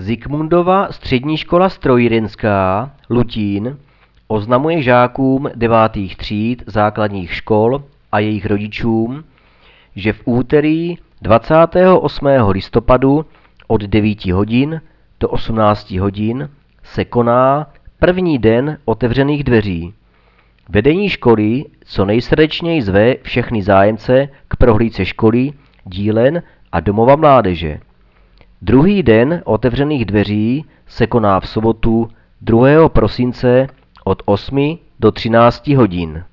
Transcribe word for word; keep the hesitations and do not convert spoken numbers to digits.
Zikmundova střední škola strojírenská Lutín oznamuje žákům devátých tříd základních škol a jejich rodičům, že v úterý dvacátého osmého listopadu od devíti hodin do osmnácti hodin se koná první den otevřených dveří. Vedení školy co nejsrdečněji zve všechny zájemce k prohlídce školy, dílen a domova mládeže. Druhý den otevřených dveří se koná v sobotu druhého prosince od osmi do třinácti hodin.